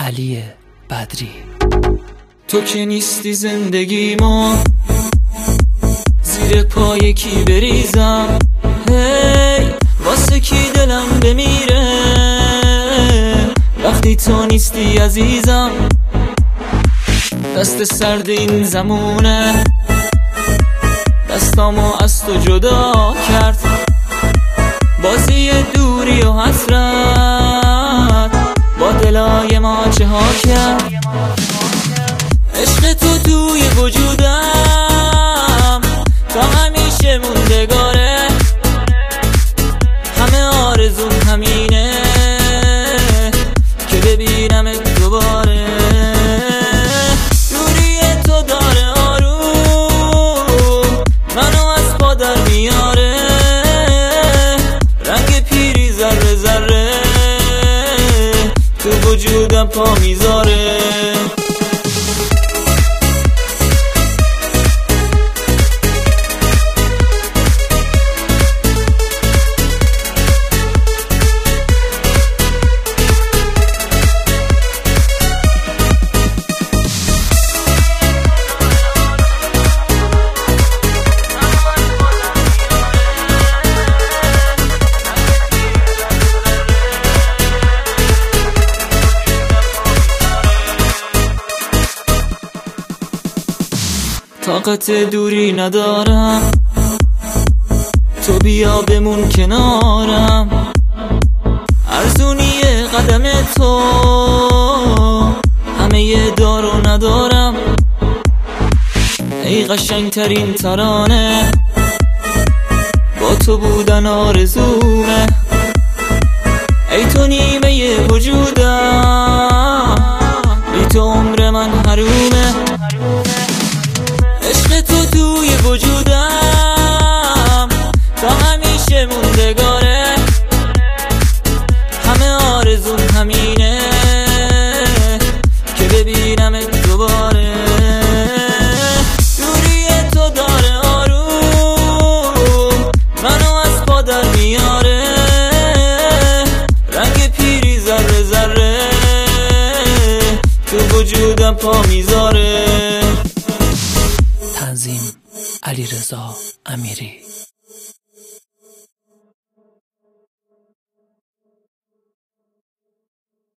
علی بدری. تو که نیستی زندگیمو زیر پای کی بریزم، هی واسه کی دلم بمیره وقتی تو نیستی عزیزم. دست سرد این زمونه دستامو از تو جدا کرد، بازی دوری و حسرت با دلای ما چه ها کرد. عشق تو توی وجودم تا همیشه موندگاره، همه آرزوم همینه که ببینمت دوباره. دوری تو داره آروم منو از پا در میاره، رنگ پیری ذره ذره تو وجودم پا میذاره. طاقت دوری ندارم، تو بیا بمون کنارم. ارزونی قدم تو همه دارو ندارم. ای قشنگترین ترانه با تو بودن آرزومه، ای تو نیمه وجودم بی تو عمر من حرومه. عشق تو توی وجودم تا همیشه موندگاره، همه آرزوم همینه که ببینمت دوباره. دوری تو داره آروم منو از پا در میاره، رنگ پیری ذره ذره تو وجودم پا میذاره. تنظیم علیرضا امیری.